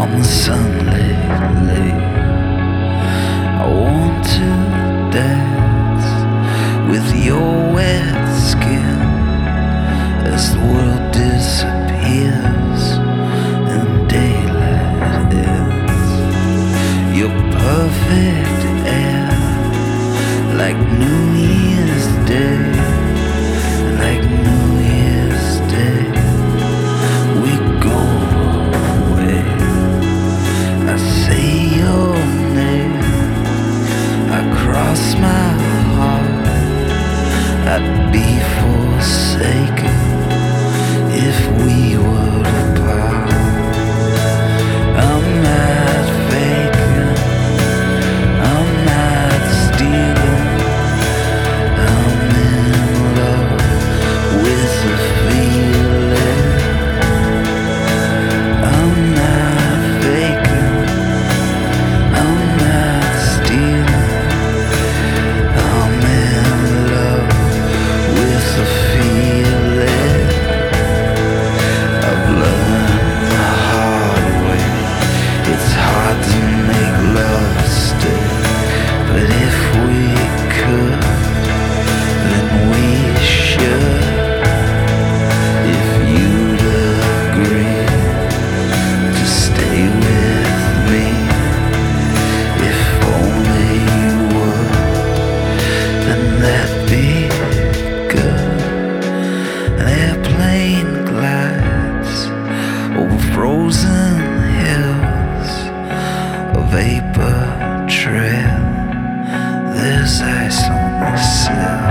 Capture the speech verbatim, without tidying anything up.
on the sunlit lake. I want to dance with your wet skin as the world disappears and daylight ends. Your perfect air, like New Year's Day, like New Year's Day. We go away. I say your name, I cross my heart. I'd be forsaken if we were apart. I'm not faking, I'm not stealing. I'm in love with the feeling. I'm not faking, I'm not stealing. I'm in love with the feeling. I've learned the hard way. It's hard to make love stay, but if we could, then we should. If you'd agree to stay with me, if only you would, then that'd be good. An airplane glides over frozen hills, a vapor trail. There's ice on the sill.